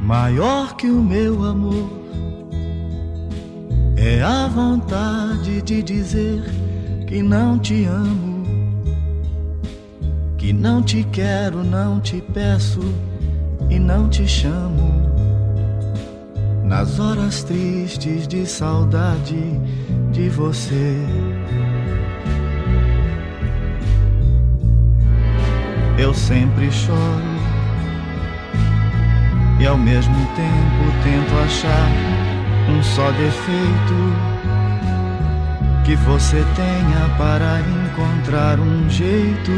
Maior que o meu amor é a vontade de dizer que não te amo, que não te quero, não te peço e não te chamo. Nas horas tristes de saudade de você, eu sempre choro e ao mesmo tempo tento achar um só defeito que você tenha para encontrar um jeito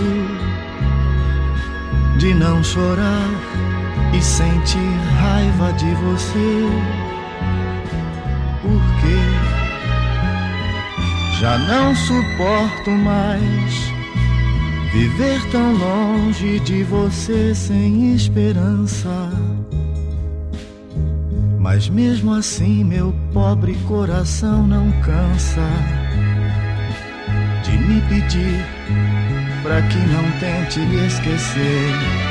de não chorar e sentir raiva de você. Porque já não suporto mais viver tão longe de você sem esperança. Mas mesmo assim meu pobre coração não cansa de me pedir pra que não tente lhe esquecer.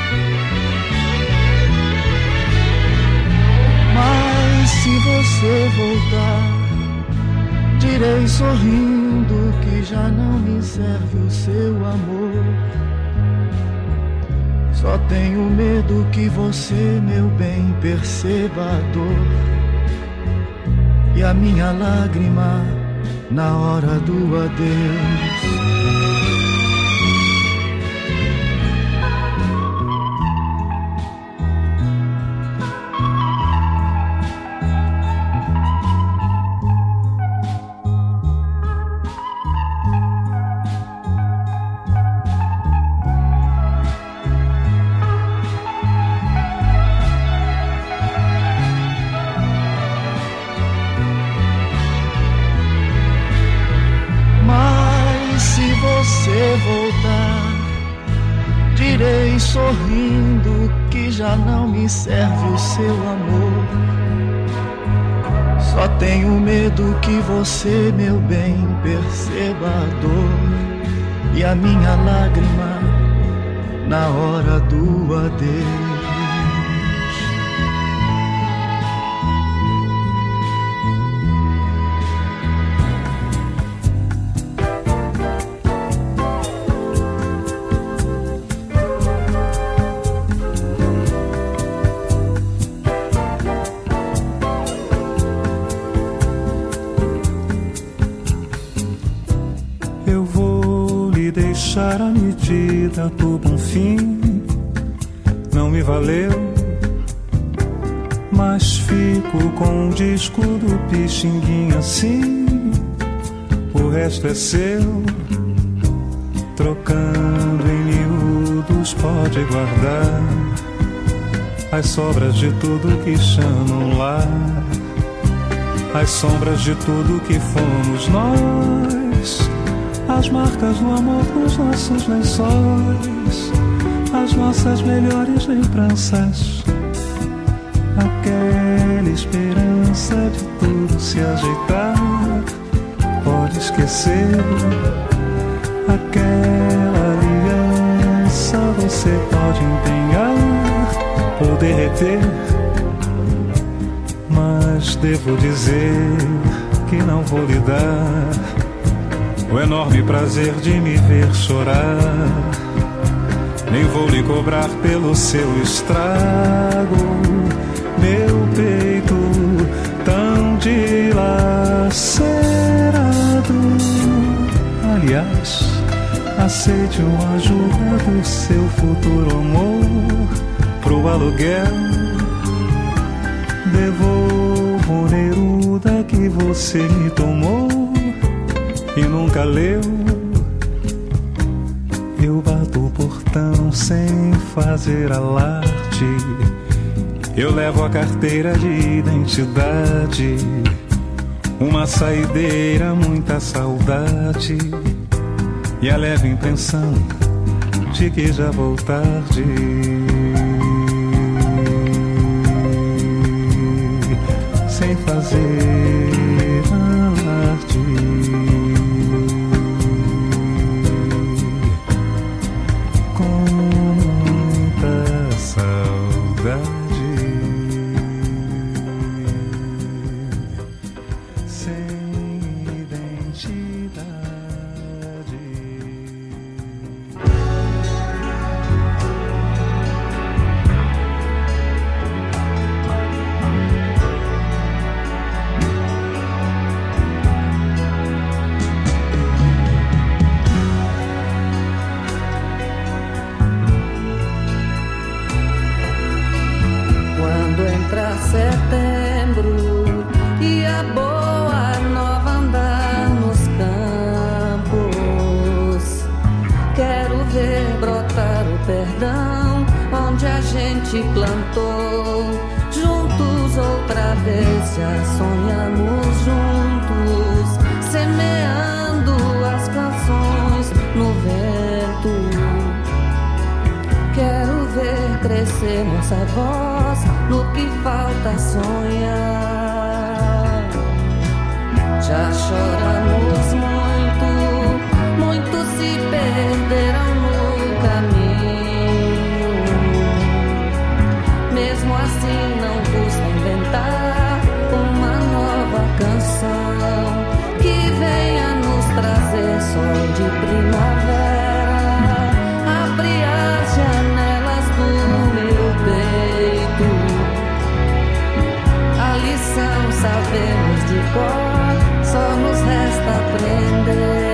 Mas se você voltar, direi sorrindo que já não me serve o seu amor. Só tenho medo que você, meu bem, perceba a dor e a minha lágrima na hora do adeus. Sorrindo que já não me serve o seu amor. Só tenho medo que você, meu bem, perceba a dor e a minha lágrima na hora do adeus. A medida do bom fim não me valeu, mas fico com o disco do Pixinguinha assim. O resto é seu, trocando em miúdos pode guardar as sobras de tudo que chamam lá, as sombras de tudo que fomos nós, as marcas do amor nos nossos lençóis, as nossas melhores lembranças, aquela esperança de tudo se ajeitar. Pode esquecer aquela aliança, você pode empenhar ou derreter, mas devo dizer que não vou lhe dar o enorme prazer de me ver chorar. Nem vou lhe cobrar pelo seu estrago, meu peito tão dilacerado. Aliás, aceite uma ajuda do seu futuro amor pro aluguel. Devolvo Neruda que você me tomou e nunca leu. Eu bato o portão sem fazer alarde, eu levo a carteira de identidade, uma saideira, muita saudade e a leve impressão de que já vou tarde. Sem fazer alarde, com muita saudade. setembro e a boa nova andar nos campos. Quero ver brotar o perdão onde a gente plantou. Juntos outra vez já sonhamos juntos, semeando as canções no vento. Quero ver crescer nossa voz no que falta sonhar. Já choramos muito, muitos se perderam no caminho. Mesmo assim não custa inventar uma nova canção que venha nos trazer sol de primavera. Abre as janelas do meu peito. A lição sabemos de cor, só nos resta aprender.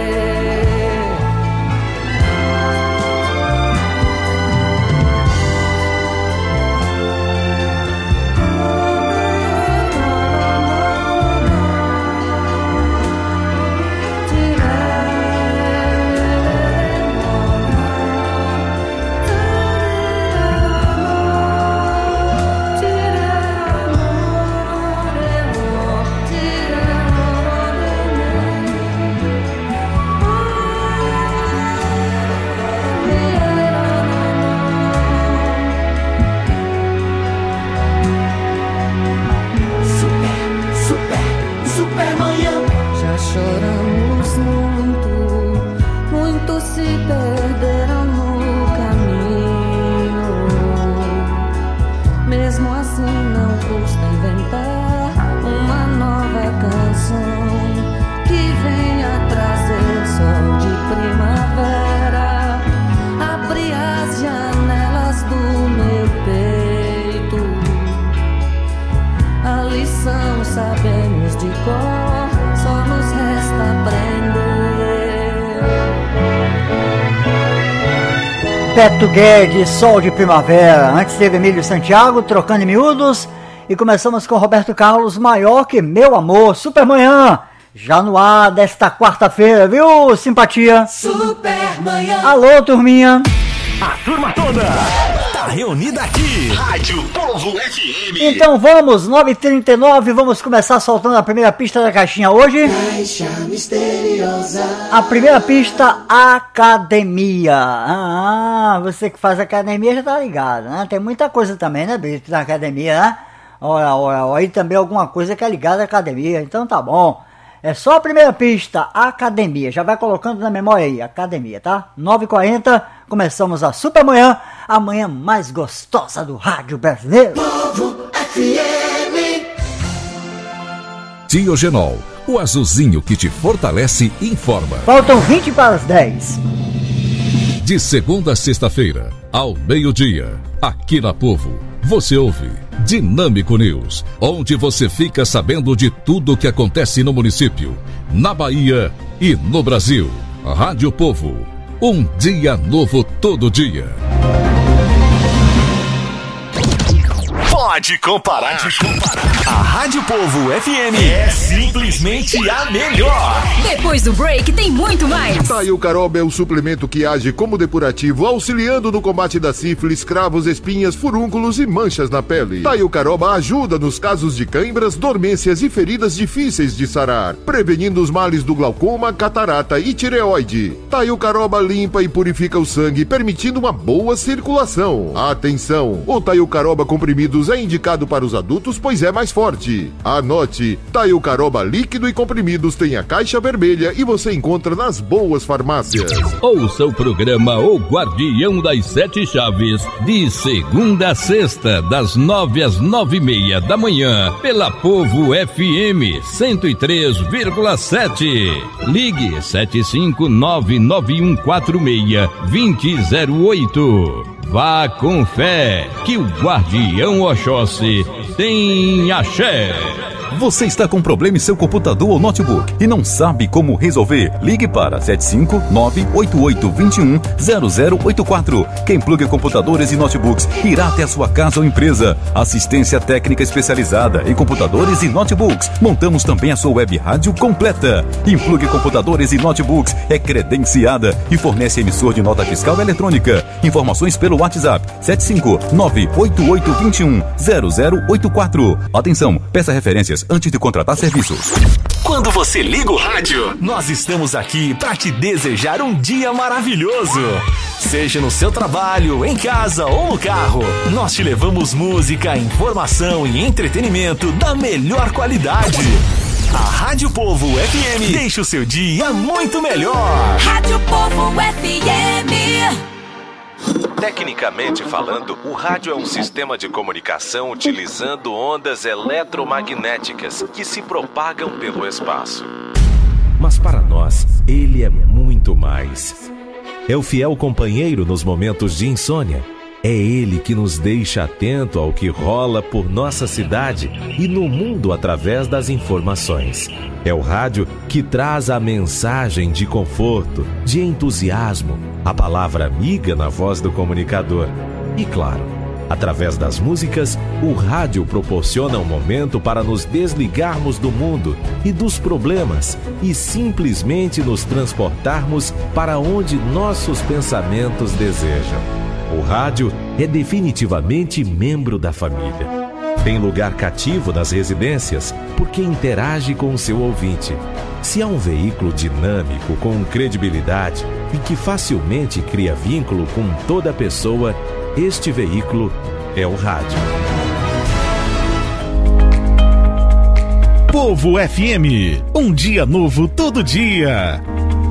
Choramos muito, muitos se perderam no caminho. Mesmo assim não custa inventar uma nova canção que venha trazer sol de primavera. Abre as janelas do meu peito. A lição sabemos de cor, só nos resta aprender. Beto Guedes, Sol de Primavera. Antes teve Emílio Santiago, Trocando em Miúdos. E começamos com Roberto Carlos, Maior que Meu Amor. Supermanhã, já no ar desta quarta-feira, viu, simpatia? Supermanhã. Alô, turminha. A turma toda tá reunida aqui. Rádio Povo FM. Então vamos, 9h39, vamos começar soltando a primeira pista da caixinha hoje. Caixa misteriosa. A primeira pista, academia. Você que faz academia já tá ligado, né? Tem muita coisa também, né, Brito, na academia, né? Ora, aí também alguma coisa que é ligada à academia, então tá bom. É só a primeira pista, academia. Já vai colocando na memória aí, academia, tá? 9h40, começamos a Supermanhã, a manhã mais gostosa do rádio brasileiro. Povo FM. Diogenol, o azulzinho que te fortalece, informa. Faltam 20 para as 10. De segunda a sexta-feira, ao meio-dia, aqui na Povo, você ouve Dinâmico News, onde você fica sabendo de tudo o que acontece no município, na Bahia e no Brasil. Rádio Povo, um dia novo todo dia. Pode comparar. A Rádio Povo FM é simplesmente a melhor. Depois do break tem muito mais. Taiucaroba é o suplemento que age como depurativo, auxiliando no combate da sífilis, cravos, espinhas, furúnculos e manchas na pele. Taiucaroba ajuda nos casos de cãibras, dormências e feridas difíceis de sarar, prevenindo os males do glaucoma, catarata e tireoide. Taiucaroba limpa e purifica o sangue, permitindo uma boa circulação. Atenção! O Taiucaroba comprimidos é indicado para os adultos, pois é mais forte. Anote, Taiucaroba líquido e comprimidos tem a caixa vermelha e você encontra nas boas farmácias. Ouça o programa O Guardião das Sete Chaves, de segunda a sexta, das 9 às 9h30 da manhã, pela Povo FM 103,7. Ligue 75991462008. Vá com fé, que o Guardião Oxóssi tem axé. Você está com problema em seu computador ou notebook e não sabe como resolver? Ligue para 759-8821-0084. Quem Plugue Computadores e Notebooks irá até a sua casa ou empresa. Assistência técnica especializada em computadores e notebooks. Montamos também a sua web rádio completa. Plugue Computadores e Notebooks é credenciada e fornece emissor de nota fiscal eletrônica. Informações pelo WhatsApp 759-8821-0084. Atenção, peça referências antes de contratar serviços. Quando você liga o rádio, nós estamos aqui para te desejar um dia maravilhoso. Seja no seu trabalho, em casa ou no carro, nós te levamos música, informação e entretenimento da melhor qualidade. A Rádio Povo FM deixa o seu dia muito melhor. Rádio Povo FM. Tecnicamente falando, o rádio é um sistema de comunicação utilizando ondas eletromagnéticas que se propagam pelo espaço. Mas para nós, ele é muito mais. É o fiel companheiro nos momentos de insônia. É ele que nos deixa atento ao que rola por nossa cidade e no mundo através das informações. É o rádio que traz a mensagem de conforto, de entusiasmo, a palavra amiga na voz do comunicador. E claro, através das músicas, o rádio proporciona um momento para nos desligarmos do mundo e dos problemas e simplesmente nos transportarmos para onde nossos pensamentos desejam. O rádio é definitivamente membro da família. Tem lugar cativo nas residências porque interage com o seu ouvinte. Se há um veículo dinâmico, com credibilidade e que facilmente cria vínculo com toda pessoa, este veículo é o rádio. Povo FM, um dia novo todo dia.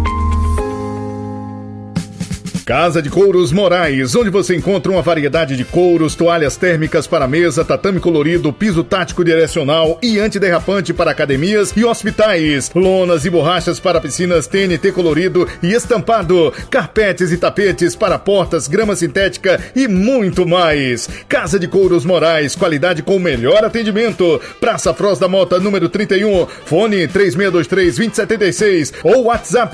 Casa de Couros Moraes, onde você encontra uma variedade de couros, toalhas térmicas para mesa, tatame colorido, piso tático direcional e antiderrapante para academias e hospitais, lonas e borrachas para piscinas TNT colorido e estampado, carpetes e tapetes para portas, grama sintética e muito mais. Casa de Couros Moraes, qualidade com o melhor atendimento. Praça Froz da Mota, número 31, fone 3623-2076 ou WhatsApp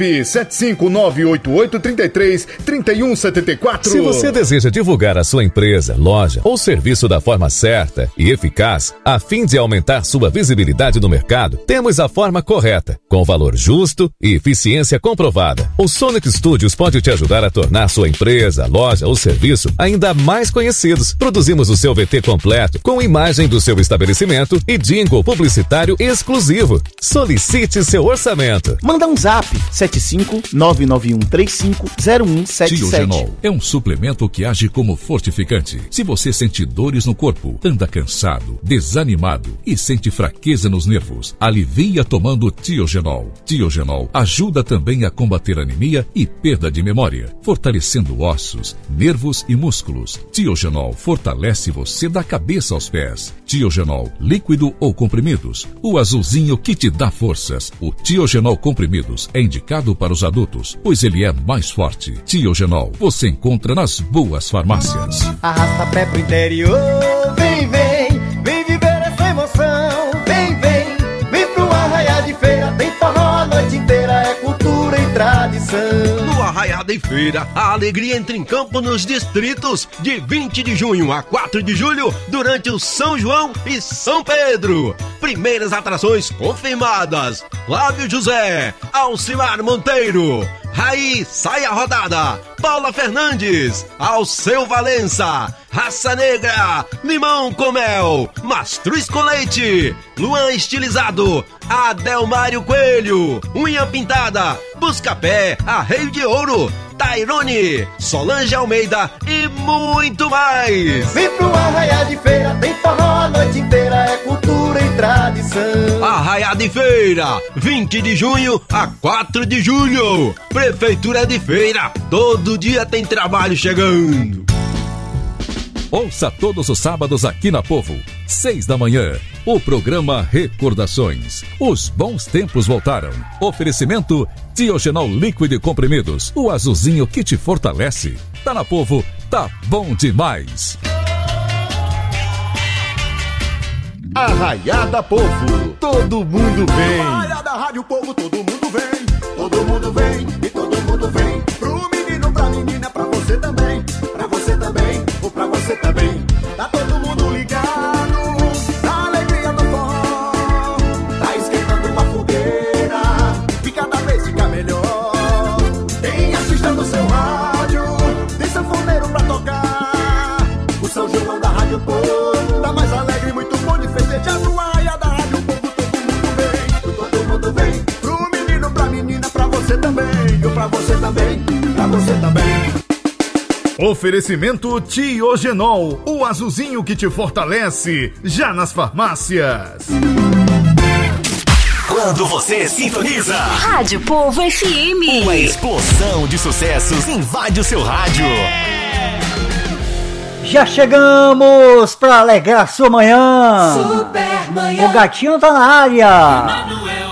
75988333174. Se você deseja divulgar a sua empresa, loja ou serviço da forma certa e eficaz, a fim de aumentar sua visibilidade no mercado, temos a forma correta, com valor justo e eficiência comprovada. O Sonic Studios pode te ajudar a tornar sua empresa, loja ou serviço ainda mais conhecidos. Produzimos o seu VT completo, com imagem do seu estabelecimento e jingle publicitário exclusivo. Solicite seu orçamento. Manda um zap 75991350177. Tiogenol é um suplemento que age como fortificante. Se você sente dores no corpo, anda cansado, desanimado e sente fraqueza nos nervos, alivia tomando Tiogenol. Tiogenol ajuda também a combater anemia e perda de memória, fortalecendo ossos, nervos e músculos. Tiogenol fortalece você da cabeça aos pés. Tiogenol, líquido ou comprimidos, o azulzinho que te dá forças. O Tiogenol comprimidos é indicado para os adultos, pois ele é mais forte. Tiogenol você encontra nas boas farmácias. Arrasta pé pro interior, vem, vem, vem viver essa emoção. Vem, vem, vem pro Arraiá de Feira, tem forró a noite inteira, é cultura e tradição. No Arraiá de Feira, a alegria entra em campo nos distritos de 20 de junho a 4 de julho, durante o São João e São Pedro. Primeiras atrações confirmadas: Flávio José, Alcimar Monteiro, Raí Saia Rodada, Paula Fernandes, Alceu Valença, Raça Negra, Limão com Mel, Mastruz com Leite, Luan Estilizado, Adelmário Coelho, Unha Pintada, Buscapé, Arreio de Ouro, Tairone, Solange Almeida e muito mais. Vem pro Arraiá de Feira, tem forró a noite inteira, é cultura e tradição. Arraiá de Feira, 20 de junho a 4 de julho. Prefeitura de Feira, todo dia tem trabalho chegando. Ouça todos os sábados aqui na Povo, 6 da manhã, o programa Recordações. Os bons tempos voltaram. Oferecimento Tiogenol líquido e comprimidos, o azulzinho que te fortalece. Tá na Povo, tá bom demais. Arraiada Povo, todo mundo vem. Arraiada Rádio Povo, todo mundo vem. Todo mundo vem e todo mundo vem. Pro menino, pra menina, pra você também. Pra você também, ou pra você também. Tá todo mundo ligado na alegria do forró. Tá esquentando uma fogueira e cada vez fica melhor. Tem artista no seu rádio, tem sanfoneiro pra tocar. O São João da Rádio Povo tá mais alegre, muito bom de festejar. No Arraiada Rádio Povo, todo mundo vem. Pro menino, pra menina, pra você também. Eu pra você também, pra você também. Oferecimento Tiogenol, o azulzinho que te fortalece, já nas farmácias. Quando você sintoniza Rádio Povo FM, uma explosão de sucessos invade o seu rádio. Já chegamos pra alegrar sua manhã. Super manhã. O gatinho tá na área.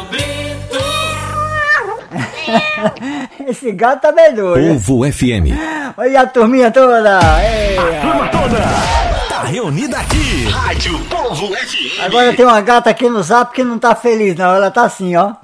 Esse gato tá bem doido. Povo FM. Olha a turminha toda. A turma toda tá reunida aqui. Rádio Povo FM. Agora tem uma gata aqui no zap que não tá feliz não. Ela tá assim, ó.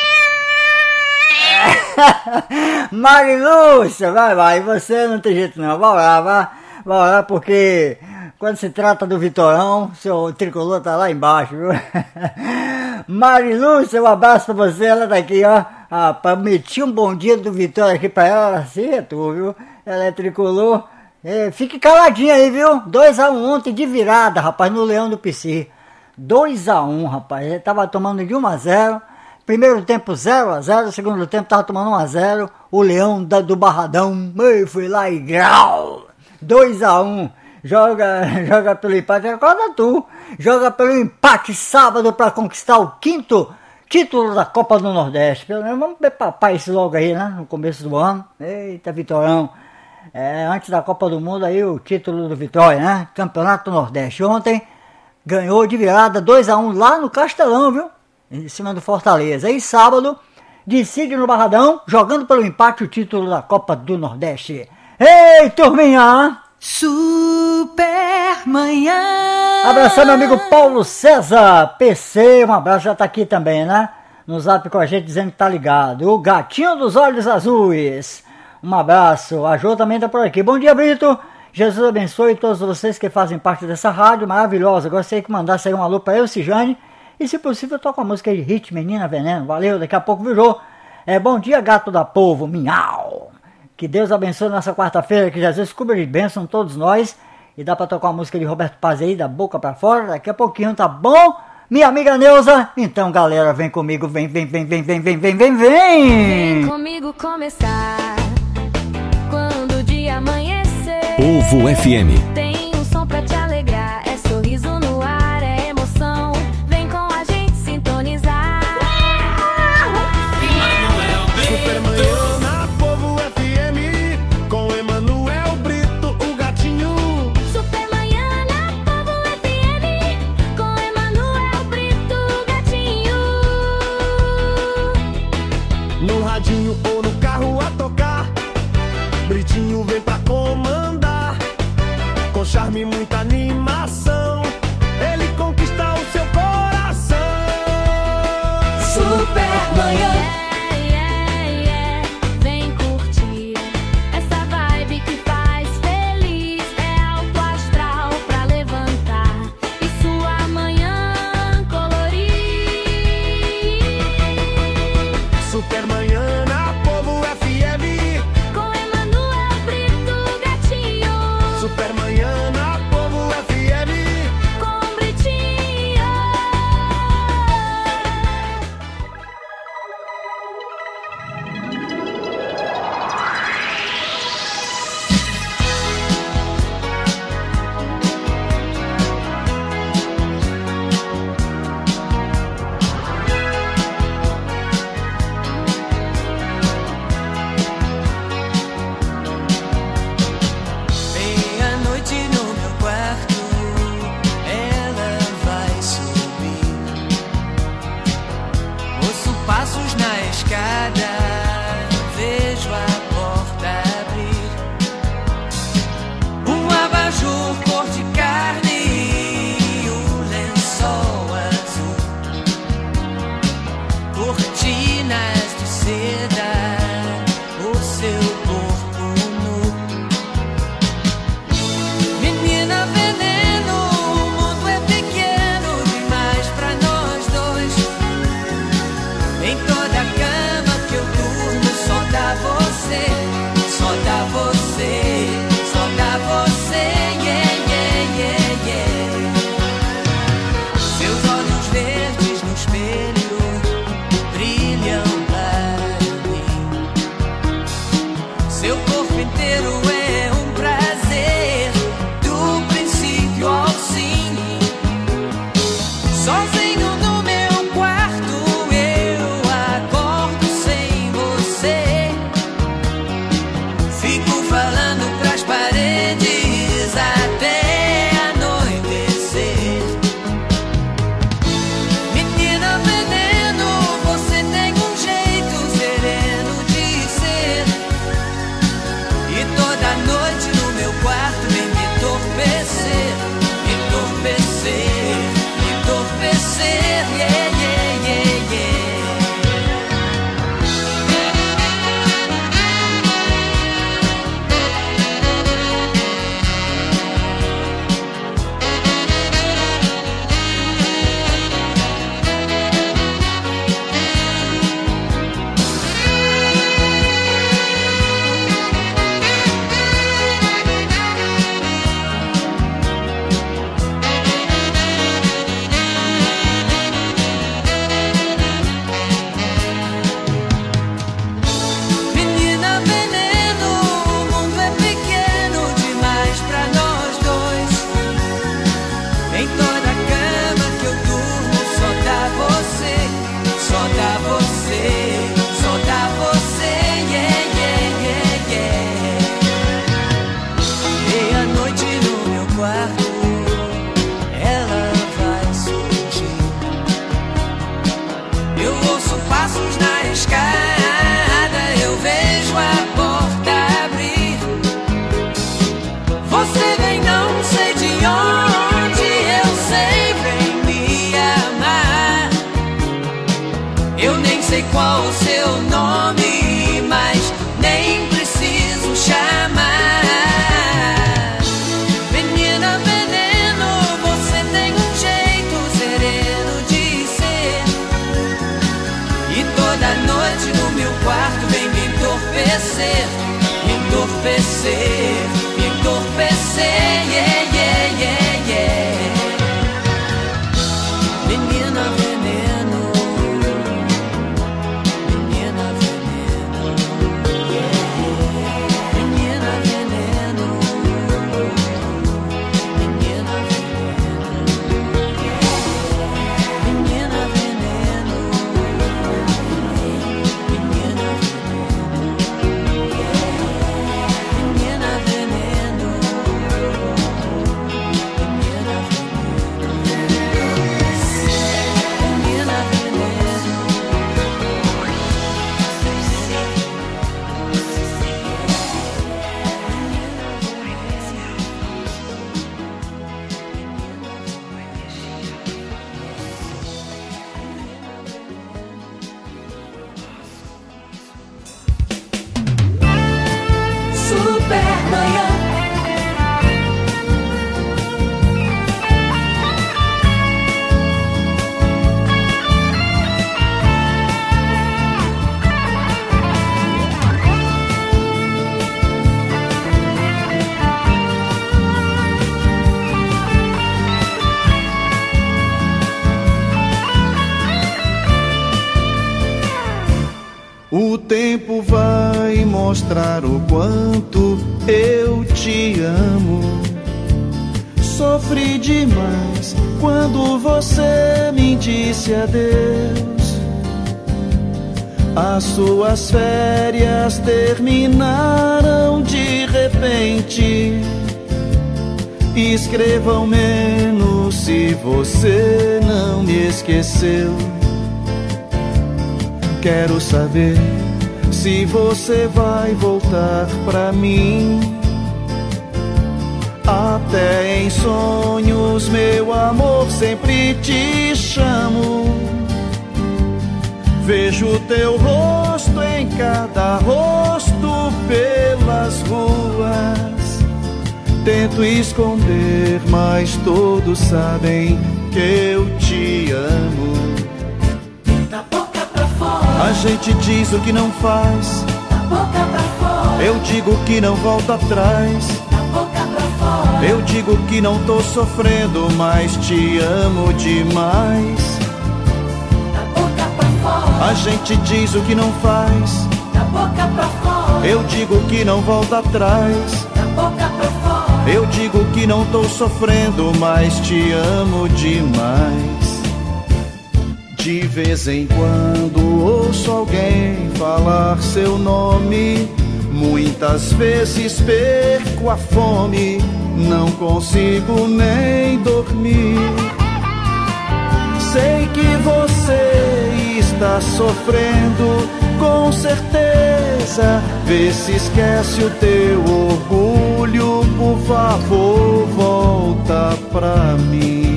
Marilúcia, vai. Você não tem jeito não. Vai orar porque quando se trata do Vitorão, seu tricolor tá lá embaixo, viu? Marilúcia, um abraço pra você. Ela tá aqui, ó. Prometi um bom dia do Vitória aqui pra ela, assim é tu, viu? Ela é tricolor. Fique caladinha aí, viu? 2-1 ontem de virada, rapaz, no Leão do PC. 2-1, rapaz. Ele tava tomando de 1-0. Primeiro tempo 0-0, segundo tempo tava tomando 1-0. O Leão do Barradão foi lá e grau. 2-1. Joga pelo empate, acorda tu. Joga pelo empate sábado pra conquistar o 5º título da Copa do Nordeste. Pelo menos vamos papar isso logo aí, né? No começo do ano. Eita, Vitorão. Antes da Copa do Mundo aí o título do Vitória, né? Campeonato Nordeste. Ontem ganhou de virada 2-1 lá no Castelão, viu? Em cima do Fortaleza. E sábado decide no Barradão, jogando pelo empate o título da Copa do Nordeste. Ei, turminha! Super manhã. Abraçar meu amigo Paulo César, PC, um abraço, já tá aqui também, né? No zap com a gente dizendo que tá ligado. O gatinho dos olhos azuis, um abraço. A Jô também tá por aqui. Bom dia, Brito. Jesus abençoe todos vocês que fazem parte dessa rádio maravilhosa. Gostaria que mandasse aí um alô pra eu, Cijane. E se possível, toca a música de Hit, Menina Veneno. Valeu, daqui a pouco virou. Bom dia, gato da povo, miau. Que Deus abençoe nessa quarta-feira, que Jesus cubra de bênção todos nós. E dá pra tocar uma música de Roberto Paz aí, da boca pra fora. Daqui a pouquinho, tá bom? Minha amiga Neuza. Então, galera, vem comigo, vem. Vem comigo começar, quando o dia amanhecer. Povo FM. Tem um som pra te alegrar, é sorriso no ar, é emoção. Vem com a gente sintonizar. Super manhã na Povo FM, com Emanuel Brito, o gatinho. Super manhã na Povo FM, com Emanuel Brito, o gatinho. No radinho ou no carro a tocar, Britinho vem pra comandar. Com charme e muita animação, ele conquista o seu coração. Super manhã. Vem curtir essa vibe que faz feliz. É alto astral pra levantar e sua manhã colorir. Super manhã na Povo FM, Com Emanuel Brito, gatinho. super manhã na Povo FM. você me entorpecer, yeah, yeah, yeah, yeah. Menina veneno, menina veneno, yeah. Menina veneno, menina veneno, yeah. Menina veneno, menina veneno, yeah. Menina veneno, menina Supermanhã. O tempo vai mostrar o quanto eu te amo. Sofri demais quando você me disse adeus. As suas férias terminaram de repente. Escrevam menos se você não me esqueceu. Quero saber se você vai voltar pra mim. Até em sonhos, meu amor, sempre te chamo. Vejo teu rosto em cada rosto pelas ruas. Tento esconder, mas todos sabem que eu te amo. A gente diz o que não faz, Da boca pra fora, eu digo que não volta atrás. da boca pra fora, Eu digo que não tô sofrendo, mas te amo demais. da boca pra fora, A gente diz o que não faz, da boca pra fora, eu digo que não volta atrás. da boca pra fora, Eu digo que não tô sofrendo, mas te amo demais. De vez em quando ouço alguém falar seu nome. Muitas vezes perco a fome, não consigo nem dormir. Sei que você está sofrendo, com certeza. Vê se esquece o teu orgulho, por favor, volta pra mim.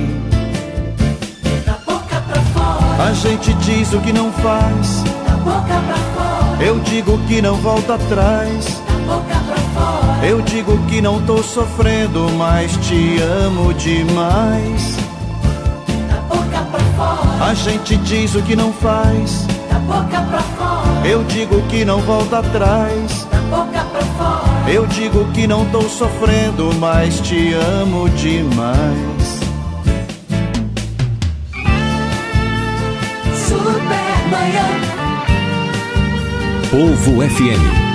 A gente diz o que não faz, da boca pra fora, eu digo que não volta atrás. da boca pra fora, Eu digo que não tô sofrendo, mas te amo demais. da boca pra fora, A gente diz o que não faz, da boca pra fora, eu digo que não volta atrás. da boca pra fora, Eu digo que não tô sofrendo, mas te amo demais. Supermanhã. Povo FM.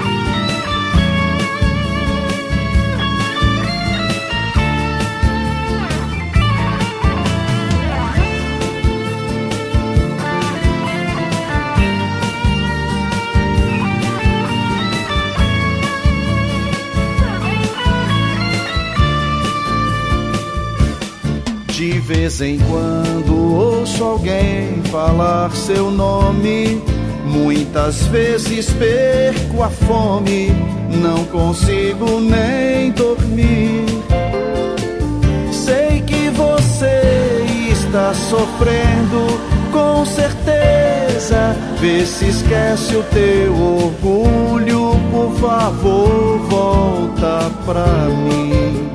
De vez em quando ouço alguém falar seu nome. Muitas vezes perco a fome, não consigo nem dormir. Sei que você está sofrendo, com certeza. Vê se esquece o teu orgulho, por favor, volta pra mim.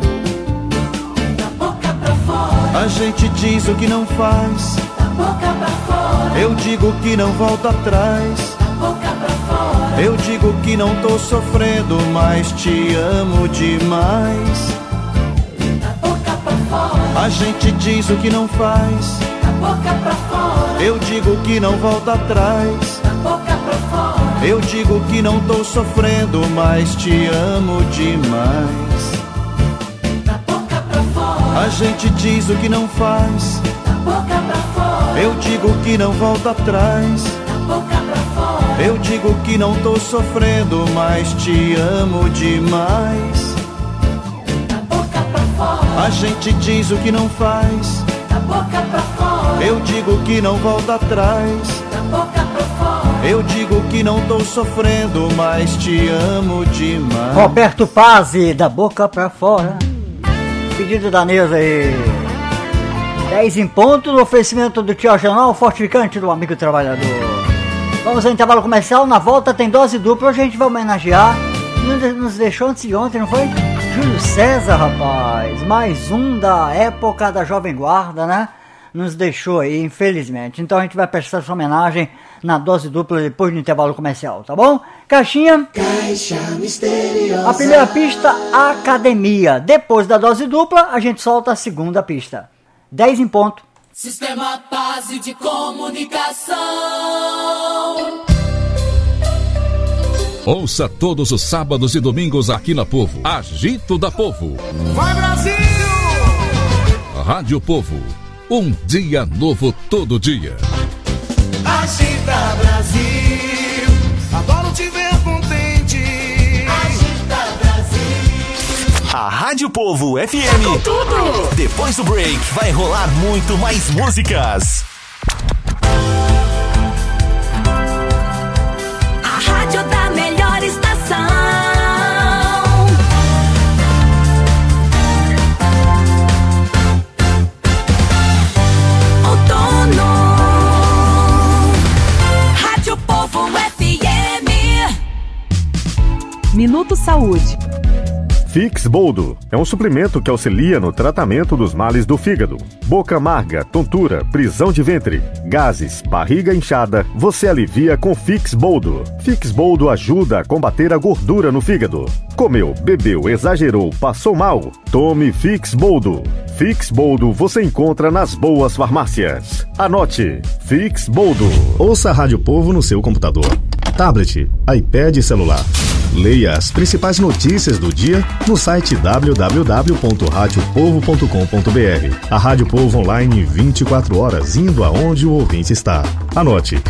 A gente diz o que não faz, da boca pra fora, eu digo que não volta atrás. da boca pra fora, Eu digo que não tô sofrendo, mas te amo demais. Da boca pra fora. A gente diz o que não faz. Da boca pra fora. Eu digo que não volta atrás. Da boca pra fora. Eu digo que não tô sofrendo, mas te amo demais. Da boca pra fora. A gente diz o que não faz. Da boca pra fora. Eu digo que não volta atrás. Da boca pra fora. Eu digo que não tô sofrendo, mas te amo demais. Da boca pra fora. A gente diz o que não faz. Da boca pra fora. Eu digo que não volta atrás. Da boca pra fora. Eu digo que não tô sofrendo, mas te amo demais. Roberto Pazzi, da boca pra fora. Pedido da Neuza aí. 10 em ponto no oferecimento do Tio Jornal, fortificante do amigo trabalhador. Vamos ao intervalo comercial, na volta tem dose dupla, hoje a gente vai homenagear. Nos deixou antes de ontem, não foi? Júlio César, rapaz. Mais um da época da Jovem Guarda, né? Nos deixou aí, infelizmente. Então a gente vai prestar essa homenagem na dose dupla depois do intervalo comercial, tá bom? Caixinha. Caixa misteriosa. A primeira pista, Academia. Depois da dose dupla, a gente solta a segunda pista. 10 em ponto. Sistema Base de Comunicação. Ouça todos os sábados e domingos aqui na Povo. Agito da Povo. Vai, Brasil! Rádio Povo. Um dia novo todo dia. Agita, Brasil. Adoro te ver contente. Agita, Brasil. A Rádio Povo FM. Com tudo. Depois do break, vai rolar muito mais músicas. A rádio da melhor estação. Outono. Rádio Povo FM. Minuto Saúde. Fix Boldo é um suplemento que auxilia no tratamento dos males do fígado. Boca amarga, tontura, prisão de ventre, gases, barriga inchada, você alivia com Fix Boldo. Fix Boldo ajuda a combater a gordura no fígado. Comeu, bebeu, exagerou, passou mal? Tome Fix Boldo. Fix Boldo você encontra nas boas farmácias. Anote, Fix Boldo. Ouça a Rádio Povo no seu computador, tablet, iPad e celular. Leia as principais notícias do dia no site www.radiopovo.com.br. A Rádio Povo online 24 horas, indo aonde o ouvinte está. Anote,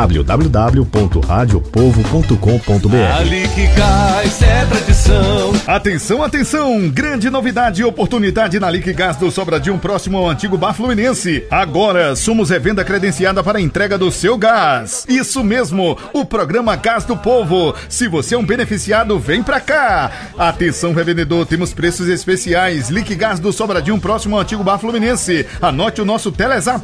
www.radiopovo.com.br. Ali que Gás é tradição. Atenção, atenção! Grande novidade e oportunidade na Liquigás do Sobradinho, próximo ao antigo Bar Fluminense. Agora somos revenda credenciada para a entrega do seu gás. Isso mesmo, o programa Gás do Povo. Se você é um beneficiário, vem pra cá. Atenção, revendedor, temos preços especiais. Liquigás do Sobradinho, próximo ao antigo Bar Fluminense. Anote o nosso Telezap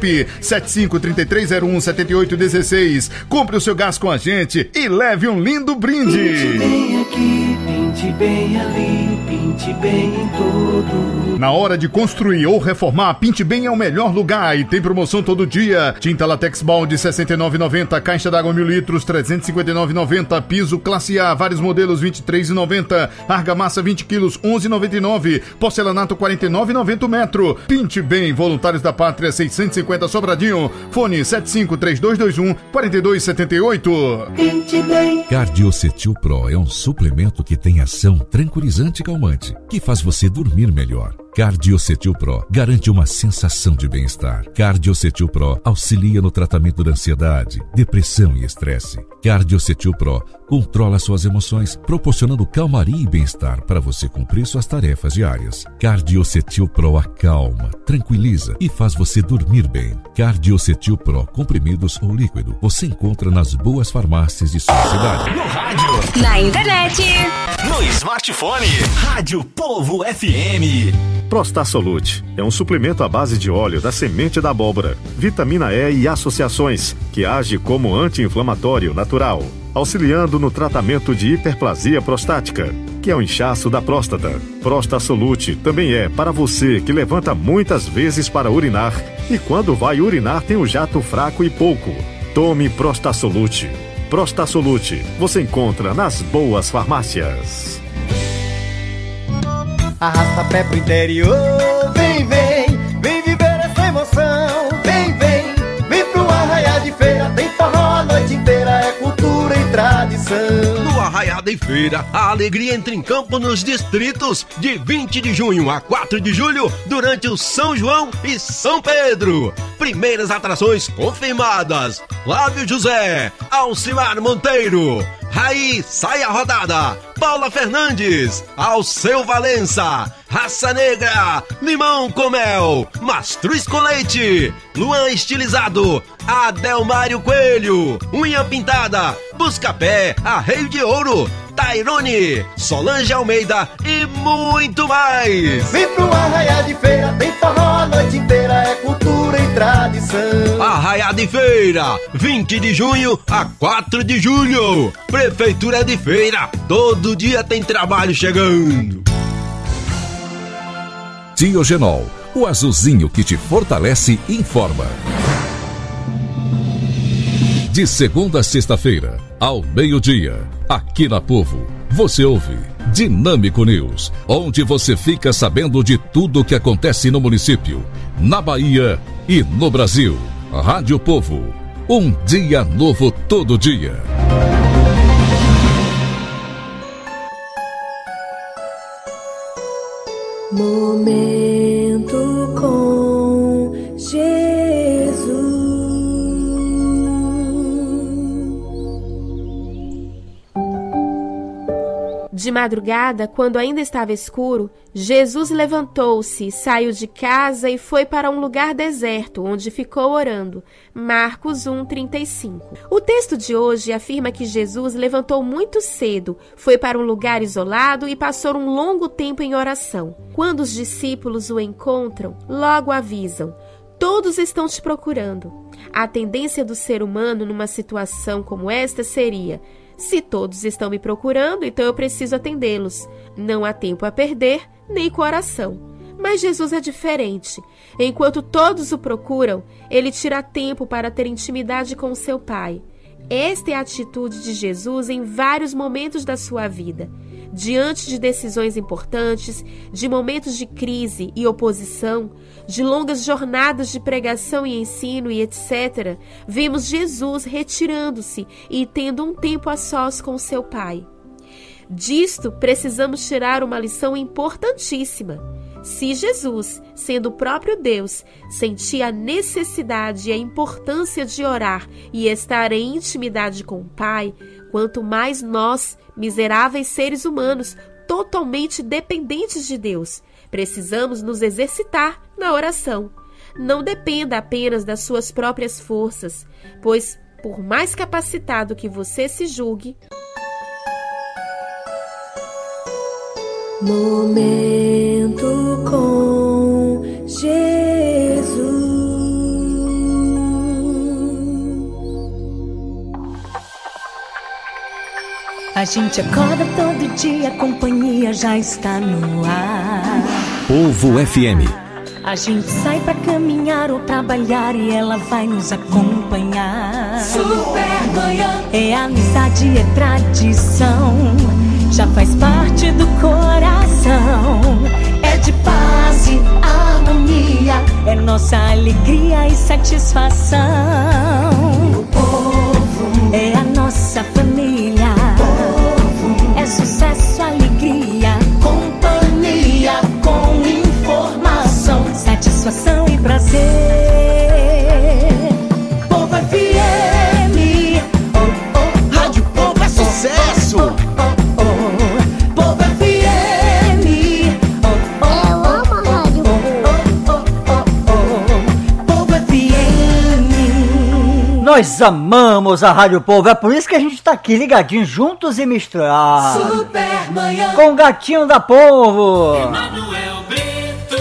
7533017816. Compre o seu gás com a gente e leve um lindo brinde. Pinte bem aqui, pinte bem ali, pinte bem em tudo. Na hora de construir ou reformar, Pinte Bem é o melhor lugar e tem promoção todo dia. Tinta Latex Balde R$ 69,90, caixa d'água 1000 litros R$ 359,90, piso classe A, vários modelos R$ 23,90, argamassa 20 quilos R$ 11,99, porcelanato R$ 49,90 metro. Pinte Bem, Voluntários da Pátria 650 Sobradinho, fone 753221-4278. Pinte Bem. Cardiocetil Pro é um suplemento que tem ação tranquilizante e calmante, que faz você dormir melhor. Cardiocetil Pro garante uma sensação de bem-estar. Cardiocetil Pro auxilia no tratamento da ansiedade, depressão e estresse. Cardiocetil Pro controla suas emoções, proporcionando calmaria e bem-estar para você cumprir suas tarefas diárias. Cardiocetil Pro acalma, tranquiliza e faz você dormir bem. Cardiocetil Pro, comprimidos ou líquido, você encontra nas boas farmácias de sua cidade. No rádio, na internet, no smartphone. Rádio Povo FM. Prostasolute é um suplemento à base de óleo da semente da abóbora, vitamina E e associações, que age como anti-inflamatório natural, auxiliando no tratamento de hiperplasia prostática, que é o inchaço da próstata. Prostasolute também é para você que levanta muitas vezes para urinar e quando vai urinar tem o jato fraco e pouco. Tome Prostasolute. Prostasolute, você encontra nas boas farmácias. Arrasta pé pro interior, vem, vem, vem viver essa emoção. Vem, vem, vem pro Arraiá de Feira, tem forró a noite inteira, é cultura e tradição. No Arraiá de Feira, a alegria entra em campo nos distritos de 20 de junho a 4 de julho, durante o São João e São Pedro. Primeiras atrações confirmadas: Flávio José, Alcimar Monteiro, Raí Saia Rodada, Paula Fernandes, Alceu Valença, Raça Negra, Limão com Mel, Mastruz com Leite, Luan Estilizado, Adelmário Coelho, Unha Pintada, Buscapé, Arreio de Ouro, Tairone, Solange Almeida e muito mais. Vem pro Arraiá de Feira, tem forró a noite inteira, é cultura e tradição. Arraiá de Feira, 20 de junho a 4 de julho. Prefeitura de Feira, todo dia tem trabalho chegando. Diogenol, o azulzinho que te fortalece, informa. De segunda a sexta-feira, ao meio-dia, aqui na Povo, você ouve Dinâmico News, onde você fica sabendo de tudo o que acontece no município, na Bahia e no Brasil. Rádio Povo, um dia novo todo dia. Momento com Jesus. De madrugada, quando ainda estava escuro, Jesus levantou-se, saiu de casa e foi para um lugar deserto, onde ficou orando. Marcos 1:35. O texto de hoje afirma que Jesus levantou muito cedo, foi para um lugar isolado e passou um longo tempo em oração. Quando os discípulos o encontram, logo avisam: todos estão te procurando. A tendência do ser humano numa situação como esta seria: se todos estão me procurando, então eu preciso atendê-los. Não há tempo a perder, nem coração. Mas Jesus é diferente. Enquanto todos o procuram, ele tira tempo para ter intimidade com seu Pai. Esta é a atitude de Jesus em vários momentos da sua vida. Diante de decisões importantes, de momentos de crise e oposição, de longas jornadas de pregação e ensino e etc., vemos Jesus retirando-se e tendo um tempo a sós com seu Pai. Disto, precisamos tirar uma lição importantíssima. Se Jesus, sendo o próprio Deus, sentia a necessidade e a importância de orar e estar em intimidade com o Pai, quanto mais nós, miseráveis seres humanos, totalmente dependentes de Deus, precisamos nos exercitar na oração. Não dependa apenas das suas próprias forças, pois, por mais capacitado que você se julgue, momento com Jesus. A gente acorda todo dia, a companhia já está no ar. Povo FM. A gente sai pra caminhar ou trabalhar e ela vai nos acompanhar. Supermanhã. É amizade, é tradição, já faz parte do coração. É de paz e harmonia, é nossa alegria e satisfação. O povo é a nossa família. É sucesso, alegria, companhia com informação, satisfação e prazer. Povo FM, oh, oh, Rádio Povo é sucesso. Oh, oh, Povo FM, oh, oh, eu amo a Rádio Povo FM. Nós amamos a Rádio Povo, é por isso que a gente tá aqui ligadinho, juntos e misturados. Supermanhã. Com o gatinho da Povo. Emanuel Brito.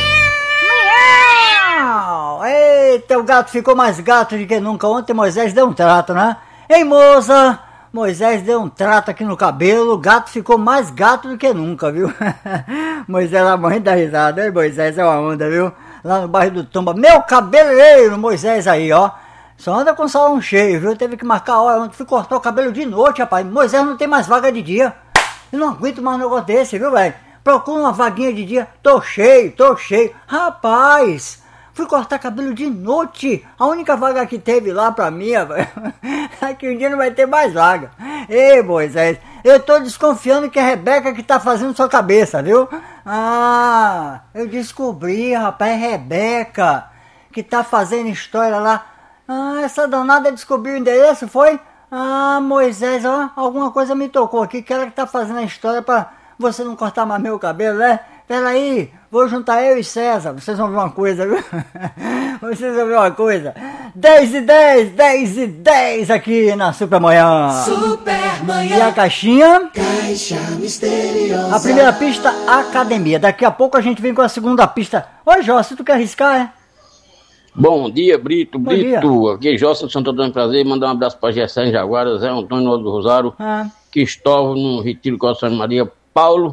Miau. Eita, o gato ficou mais gato do que nunca. Ontem Moisés deu um trato, né? Ei, moça, Moisés deu um trato aqui no cabelo, o gato ficou mais gato do que nunca, viu? Moisés, a mãe da risada. Ei, Moisés é uma onda, viu? Lá no bairro do Tomba, meu cabeleireiro, Moisés aí, ó. Só anda com o salão cheio, viu? Teve que marcar a hora, fui cortar o cabelo de noite, rapaz. Moisés não tem mais vaga de dia. Eu não aguento mais um negócio desse, viu, velho? Procura uma vaguinha de dia. Tô cheio. Rapaz, fui cortar cabelo de noite. A única vaga que teve lá pra mim, velho, é que um dia não vai ter mais vaga. Ei, Moisés, eu tô desconfiando que é a Rebeca que tá fazendo sua cabeça, viu? Ah, eu descobri, rapaz, é Rebeca que tá fazendo história lá. Ah, essa danada descobriu o endereço, foi? Ah, Moisés, ó, alguma coisa me tocou aqui, que ela que tá fazendo a história pra você não cortar mais meu cabelo, né? Peraí, vou juntar eu e César, vocês vão ver uma coisa, viu? Vocês vão ver uma coisa. 10h10 aqui na Supermanhã. Supermanhã. E a caixinha? Caixa misteriosa. A primeira pista, academia. Daqui a pouco a gente vem com a segunda pista. Oi, Jossi, tu quer arriscar, é? Bom dia, Brito. Bom dia. Aqui é Jossi do Santo Antônio Prazer. Mandar um abraço para Gessé em Jaguara, Zé Antônio do Rosário, Cristóvão no Retiro Coração de Maria, Paulo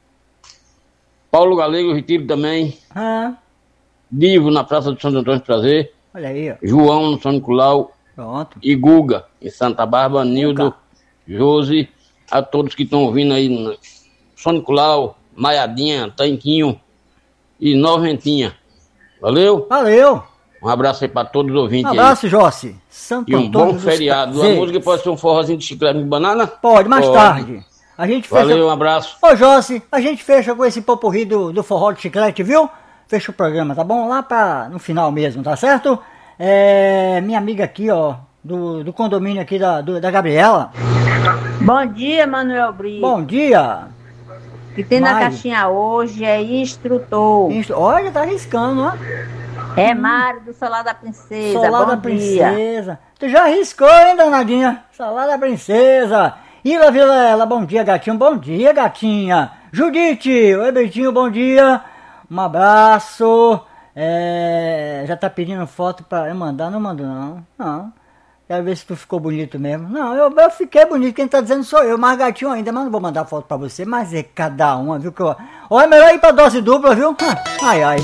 Galego, Retiro também, Divo na Praça do Santo Antônio Prazer, olha aí, ó. João no São Nicolau, pronto. E Guga em Santa Bárbara, Nildo, Josi, a todos que estão ouvindo aí no São Nicolau, Maiadinha, Tanquinho e Noventinha. Valeu? Um abraço aí pra todos os ouvintes. Um abraço, Jossi. E um bom feriado. A música pode ser um forrozinho de chiclete de banana? Pode, mais tarde. A gente fecha... Valeu, um abraço. Ô, Jossi, a gente fecha com esse popurrí do forró de chiclete, viu? Fecha o programa, tá bom? Lá no final mesmo, tá certo? Minha amiga aqui, ó, do condomínio aqui da Gabriela. Bom dia, Manuel Brito. Bom dia. O que tem na caixinha hoje é instrutor. Olha, tá arriscando, ó. É Mário do Solar da Princesa. Solar Bom da dia. Princesa. Tu já arriscou, hein, danadinha? Solar da Princesa. Ila Vilela, bom dia, gatinho. Bom dia, gatinha. Judite, oi, Betinho, bom dia. Um abraço. Já tá pedindo foto pra eu mandar? Não mando, não. Quero ver se tu ficou bonito mesmo. Não, eu fiquei bonito. Quem tá dizendo sou eu, mas gatinho ainda. Mas não vou mandar foto pra você. Mas é cada uma, viu? Olha, é melhor ir pra dose dupla, viu? Ai.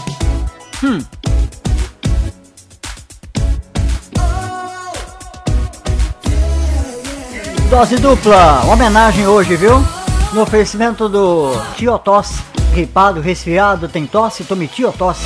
Dose dupla, homenagem hoje, viu? No oferecimento do Tiotosse, gripado, resfriado, tem tosse, tome Tiotosse.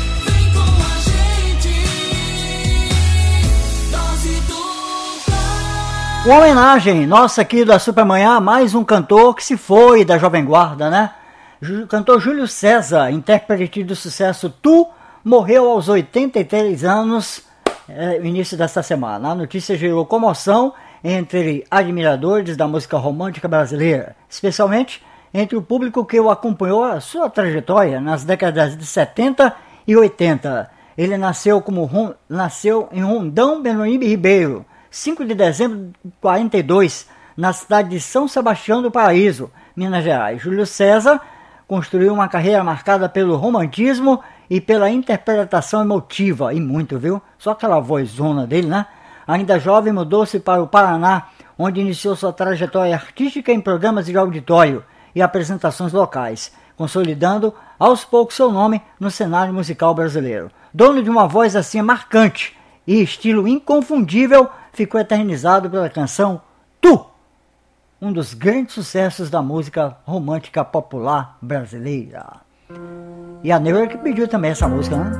Uma homenagem nossa aqui da Supermanhã, mais um cantor que se foi da Jovem Guarda, né? Cantor Júlio César, intérprete do sucesso Tu, morreu aos 83 anos, no início desta semana. A notícia gerou comoção entre admiradores da música romântica brasileira, especialmente entre o público que o acompanhou a sua trajetória nas décadas de 70 e 80. Ele nasceu em Rondão Benoíbe Ribeiro, 5 de dezembro de 42, na cidade de São Sebastião do Paraíso, Minas Gerais. Júlio César construiu uma carreira marcada pelo romantismo e pela interpretação emotiva, e muito, viu? Só aquela vozona dele, né? Ainda jovem, mudou-se para o Paraná, onde iniciou sua trajetória artística em programas de auditório e apresentações locais, consolidando aos poucos seu nome no cenário musical brasileiro. Dono de uma voz assim marcante e estilo inconfundível, ficou eternizado pela canção Tu, um dos grandes sucessos da música romântica popular brasileira. E a Neura que pediu também essa música, né?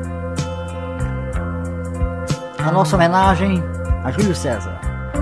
A nossa homenagem a Júlio César.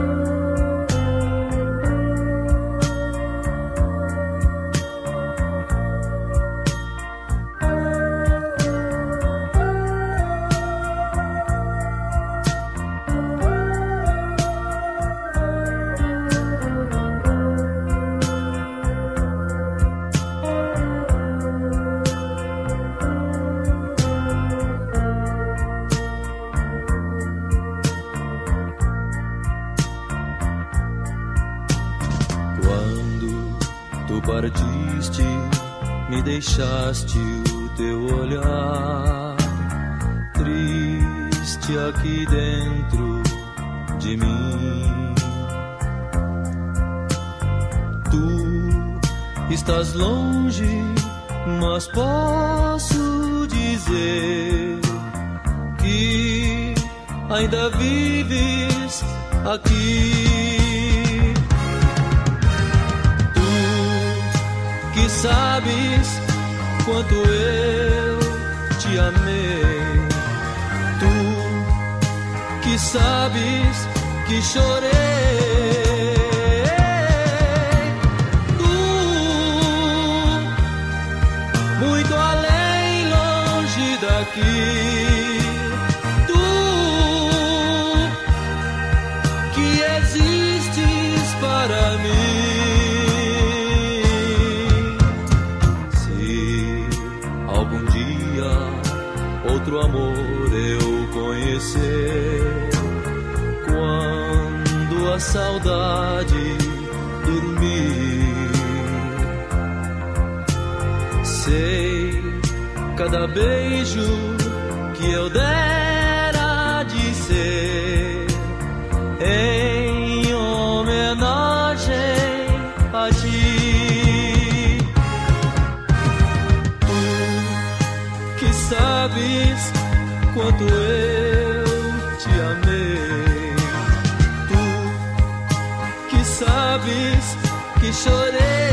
Partiste, me deixaste o teu olhar triste aqui dentro de mim. Tu estás longe, mas posso dizer que ainda vives aqui. Tu que sabes quanto eu te amei, tu que sabes que chorei. Muito além, longe daqui, tu que existes para mim. Se algum dia outro amor eu conhecer, quando a saudade dormir, sei cada beijo que eu dera de ser em homenagem a ti. Tu que sabes quanto eu te amei, tu que sabes que chorei.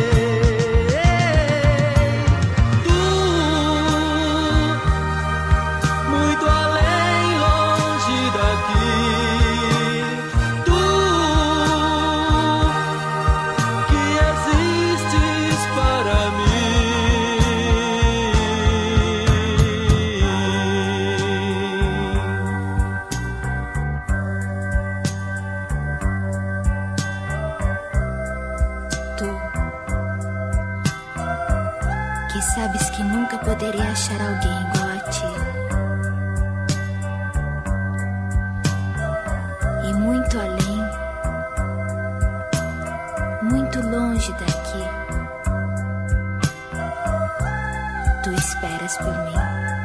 Sabes que nunca poderia achar alguém igual a ti. E muito além, muito longe daqui, tu esperas por mim.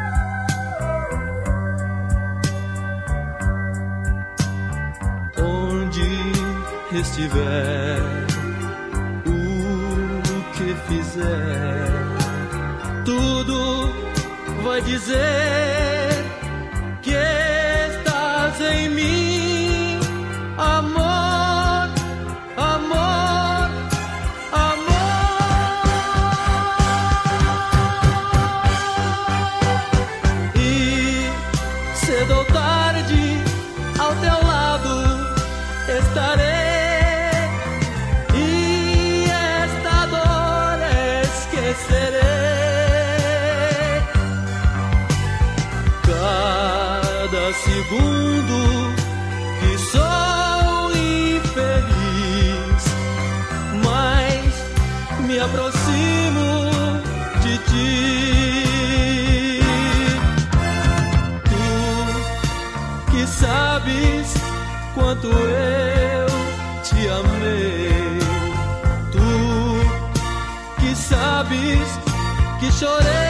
Onde estiver, o que fizer, tudo vai dizer que estás em mim, amor, amor, amor. E cedo ou tarde ao teu lado estarei, e esta dor esquecerei. Segundo que sou infeliz, mas me aproximo de ti. Tu que sabes quanto eu te amei, tu que sabes que chorei.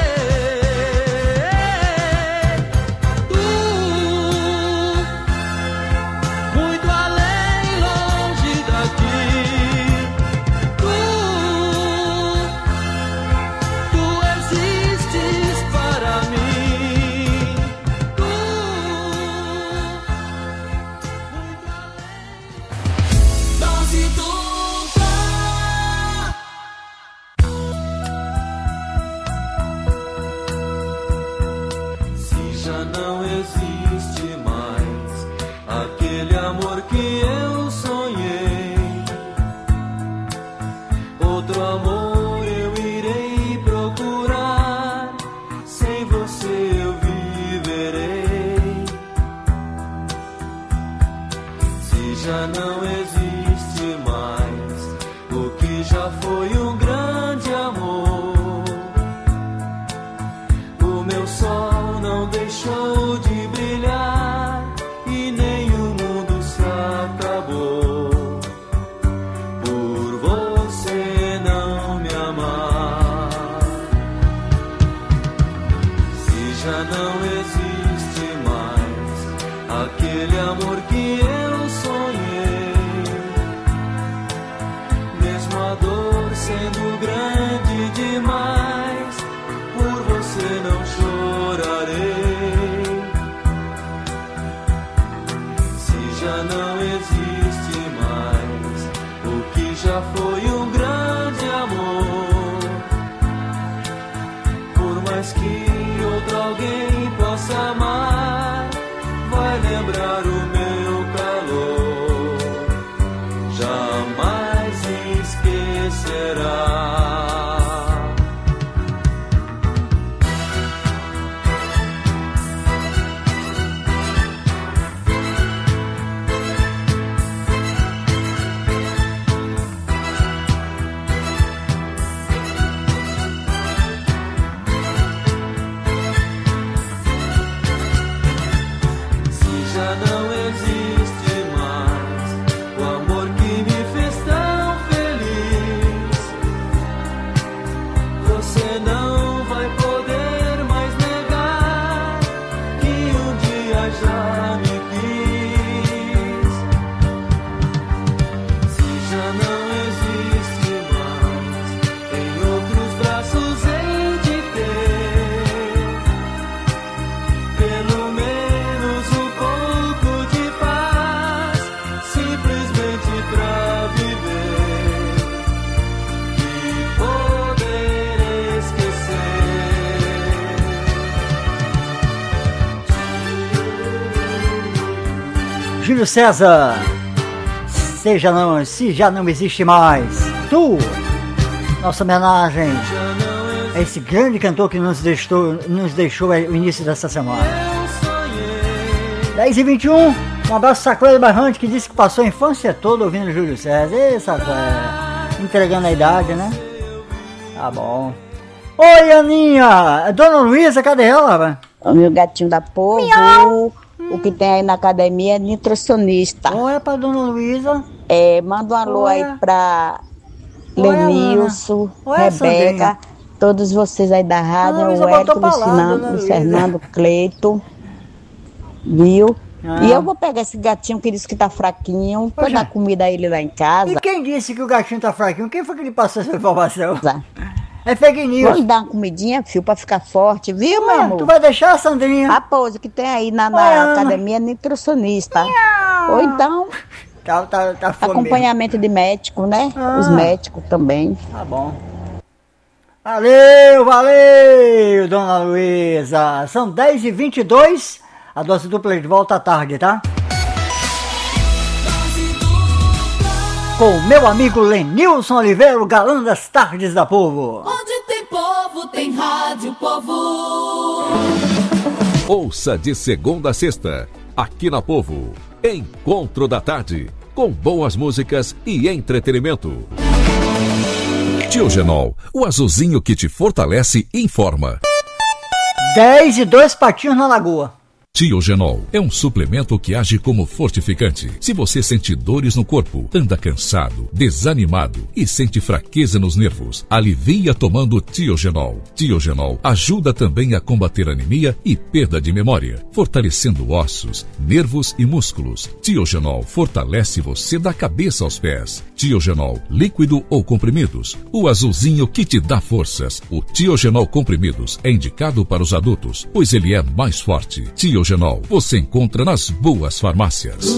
alguém possa amar, vai lembrar o meu calor, jamais esquecerá. Júlio César, se já não existe mais, tu, nossa homenagem a esse grande cantor que nos deixou o início dessa semana. 10h21, um abraço a Sacola Barrante, que disse que passou a infância toda ouvindo Júlio César. Ei, Sacola, entregando a idade, né? Tá bom. Oi, Aninha, Dona Luísa, cadê ela? O meu gatinho da povo. Miau. O que tem aí na academia é nutricionista. Olha pra Dona Luísa. Manda um alô aí pra Lenilson, Rebeca, Sandrinha. todos vocês aí da rádio, o Érico, Luiz Fernando, Cleito, viu? E eu vou pegar esse gatinho que disse que tá fraquinho, vou dar comida a ele lá em casa. E quem disse que o gatinho tá fraquinho? Quem foi que lhe passou essa informação? É fake news. Vou lhe dar uma comidinha, filho, pra ficar forte, viu, meu amor? Tu vai deixar, Sandrinha? A pose que tem aí na academia nutricionista. Ou então, tá acompanhamento de médico, né? Os médicos também. Tá bom. Valeu, Dona Luísa. São 10h22, a dose dupla de volta à tarde, tá? Com meu amigo Lenilson Oliveira, o galã das tardes da Povo. Onde tem povo, tem rádio Povo. Ouça de segunda a sexta, aqui na Povo, Encontro da Tarde, com boas músicas e entretenimento. Tio Genol, o azulzinho que te fortalece e informa. 10 e 2 patinhos na lagoa. Tio Genol é um suplemento que age como fortificante. Se você sente dores no corpo, anda cansado, desanimado e sente fraqueza nos nervos, alivia tomando Tio Genol. Tio Genol ajuda também a combater anemia e perda de memória, fortalecendo ossos, nervos e músculos. Tio Genol fortalece você da cabeça aos pés. Tio Genol, líquido ou comprimidos, o azulzinho que te dá forças. O Tio Genol comprimidos é indicado para os adultos, pois ele é mais forte. Tio Genol você encontra nas boas farmácias.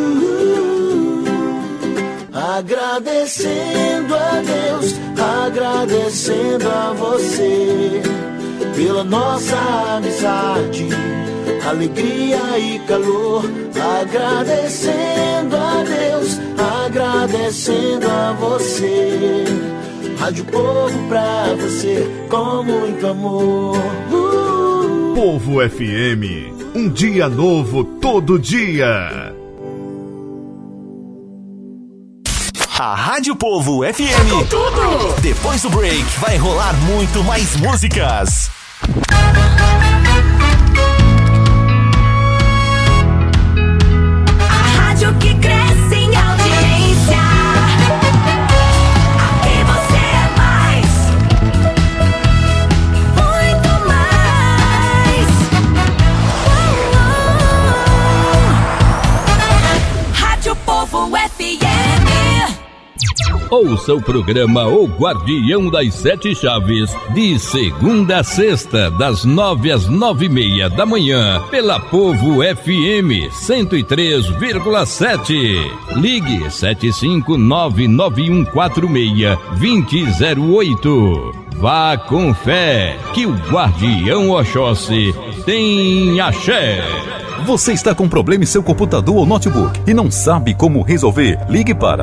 Agradecendo a Deus, agradecendo a você pela nossa amizade, alegria e calor. Agradecendo a Deus, agradecendo a você. Rádio Povo pra você com muito amor. Povo FM, um dia novo todo dia. A Rádio Povo FM. Tudo. Depois do break, vai rolar muito mais músicas. A rádio que cresce em audiência. Aqui você é mais. Muito mais. Rádio Povo FM. Ouça o programa O Guardião das Sete Chaves, de segunda a sexta, das 9 às 9h30 da manhã, pela Povo FM 103,7. Ligue 75991462008. Vá com fé, que o Guardião Oxóssi tem axé. Você está com problema em seu computador ou notebook e não sabe como resolver? Ligue para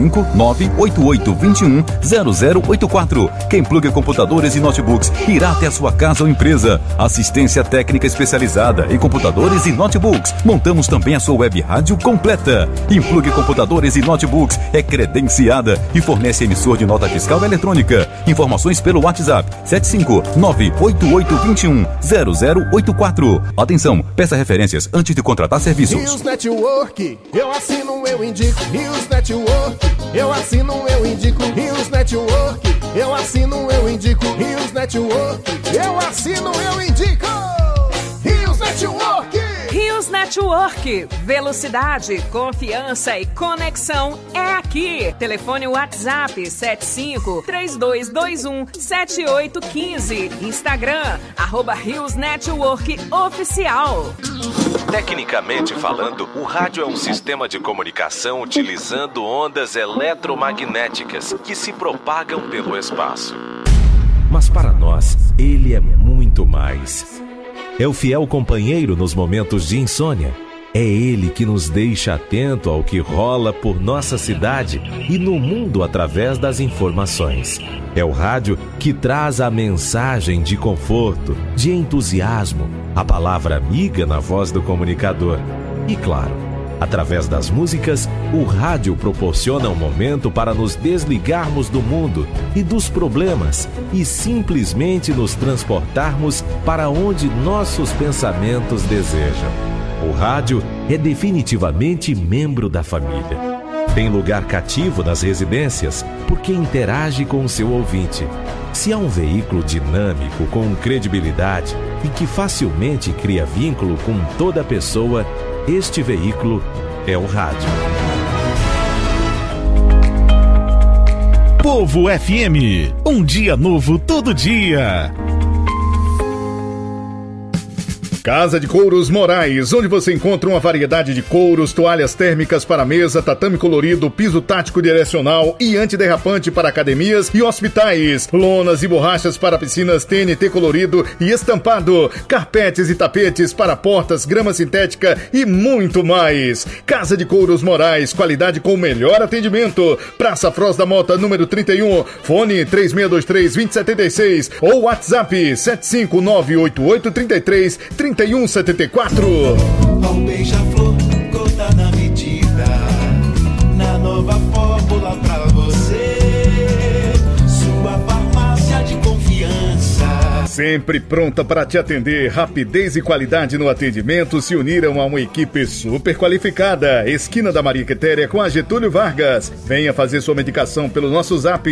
759-8821-0084. Quem pluga computadores e notebooks irá até a sua casa ou empresa. Assistência técnica especializada em computadores e notebooks. Montamos também a sua web rádio completa. Implugue computadores e notebooks é credenciada e fornece emissor de nota fiscal eletrônica. Informações pelo WhatsApp 759-8821-0084. Atenção, peça referências antes de contratar serviços. Rios Network, eu assino, eu indico. Rios Network, eu assino, eu indico. Rios Network, eu assino, eu indico. Rios Network, eu assino, eu indico. Rios Network. Rios Network, velocidade, confiança e conexão é aqui. Telefone WhatsApp 75-3221-7815. Instagram, @Rios Network Oficial. Tecnicamente falando, o rádio é um sistema de comunicação utilizando ondas eletromagnéticas que se propagam pelo espaço. Mas para nós, ele é muito mais. É o fiel companheiro nos momentos de insônia. É ele que nos deixa atento ao que rola por nossa cidade e no mundo através das informações. É o rádio que traz a mensagem de conforto, de entusiasmo, a palavra amiga na voz do comunicador. E claro, através das músicas, o rádio proporciona um momento para nos desligarmos do mundo e dos problemas e simplesmente nos transportarmos para onde nossos pensamentos desejam. O rádio é definitivamente membro da família. Tem lugar cativo nas residências porque interage com o seu ouvinte. Se há um veículo dinâmico, com credibilidade e que facilmente cria vínculo com toda pessoa, este veículo é o rádio. Povo FM, um dia novo todo dia. Casa de Couros Moraes, onde você encontra uma variedade de couros, toalhas térmicas para mesa, tatame colorido, piso tático direcional e antiderrapante para academias e hospitais, lonas e borrachas para piscinas TNT colorido e estampado, carpetes e tapetes para portas, grama sintética e muito mais. Casa de Couros Moraes, qualidade com o melhor atendimento. Praça Froz da Mota, número 31, fone 3623-2076 ou WhatsApp 75988333174. Um beija-flor, gota na medida, na nova fórmula pra você, sua farmácia de confiança. Sempre pronta para te atender, rapidez e qualidade no atendimento se uniram a uma equipe super qualificada. Esquina da Maria Quitéria com a Getúlio Vargas. Venha fazer sua medicação pelo nosso zap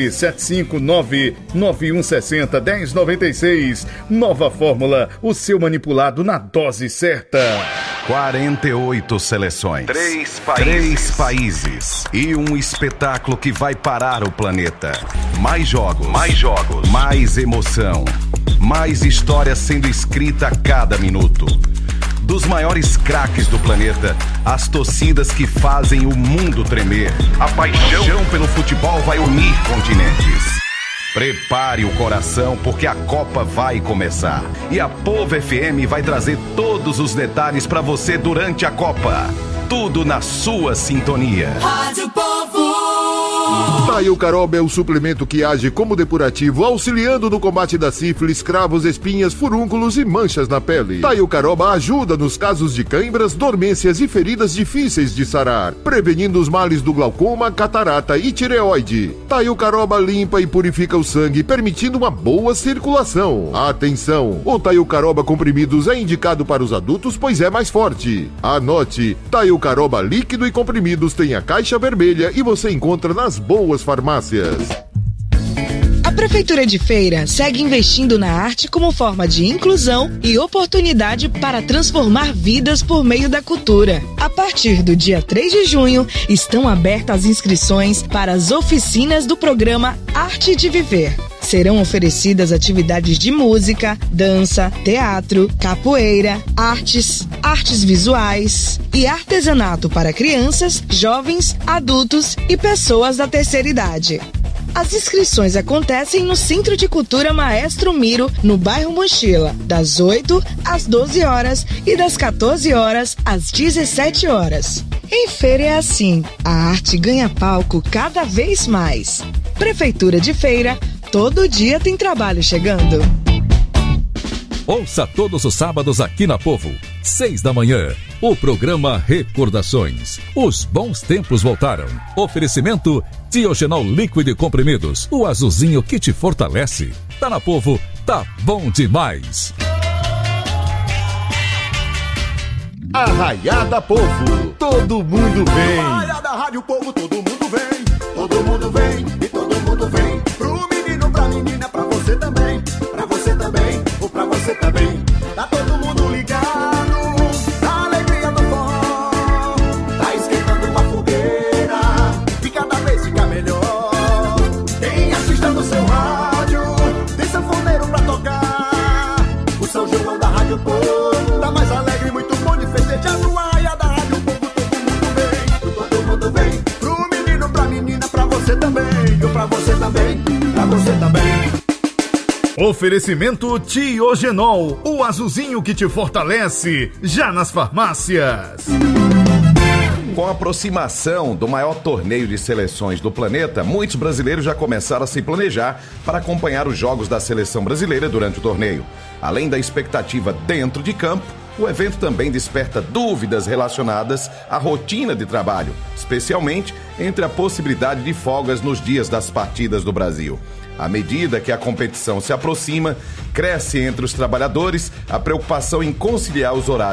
759-9160-1096. Nova fórmula, o seu manipulado na dose certa. 48 seleções, 3 países e um espetáculo que vai parar o planeta. Mais jogos, mais emoção, mais história sendo escrita a cada minuto. Dos maiores craques do planeta, as torcidas que fazem o mundo tremer. A paixão pelo futebol vai unir continentes. Prepare o coração porque a Copa vai começar. E a Povo FM vai trazer todos os detalhes para você durante a Copa. Tudo na sua sintonia. Rádio Povo. Taio Caroba é o suplemento que age como depurativo, auxiliando no combate da sífilis, cravos, espinhas, furúnculos e manchas na pele. Taio Caroba ajuda nos casos de cãibras, dormências e feridas difíceis de sarar, prevenindo os males do glaucoma, catarata e tireoide. Taio Caroba limpa e purifica o sangue, permitindo uma boa circulação. Atenção! O Taio Caroba comprimidos é indicado para os adultos, pois é mais forte. Anote: Taio Caroba líquido e comprimidos tem a caixa vermelha e você encontra nas boas farmácias. A Prefeitura de Feira segue investindo na arte como forma de inclusão e oportunidade para transformar vidas por meio da cultura. A partir do dia 3 de junho, estão abertas as inscrições para as oficinas do programa Arte de Viver. Serão oferecidas atividades de música, dança, teatro, capoeira, artes visuais e artesanato para crianças, jovens, adultos e pessoas da terceira idade. As inscrições acontecem no Centro de Cultura Maestro Miro, no bairro Mochila, das 8 às 12 horas e das 14 horas às 17 horas. Em feira é assim, a arte ganha palco cada vez mais. Prefeitura de Feira, todo dia tem trabalho chegando. Ouça todos os sábados aqui na Povo, 6 da manhã, o programa Recordações. Os bons tempos voltaram. Oferecimento Diogenol líquido e comprimidos, o azulzinho que te fortalece. Tá na Povo, tá bom demais. Arraiada Povo, todo mundo vem. Arraiada Rádio Povo, todo mundo vem. Todo mundo vem e todo mundo vem. Pro menino, pra menina, pra você também. Pra você também, ou pra você também. Tá todo mundo ligado na alegria do forró. Tá esquentando uma fogueira e cada vez fica melhor. Tem artista no seu rádio, tem sanfoneiro pra tocar. O São João da Rádio Povo tá mais alegre, muito bom de festejar. No Arraia da Rádio Povo, todo mundo vem. Pro menino, pra menina, pra você também. Eu pra você também, pra você também. Oferecimento Diogenol, o azulzinho que te fortalece, já nas farmácias. Com a aproximação do maior torneio de seleções do planeta, muitos brasileiros já começaram a se planejar para acompanhar os jogos da seleção brasileira durante o torneio. Além da expectativa dentro de campo, o evento também desperta dúvidas relacionadas à rotina de trabalho, especialmente entre a possibilidade de folgas nos dias das partidas do Brasil. À medida que a competição se aproxima, cresce entre os trabalhadores a preocupação em conciliar os horários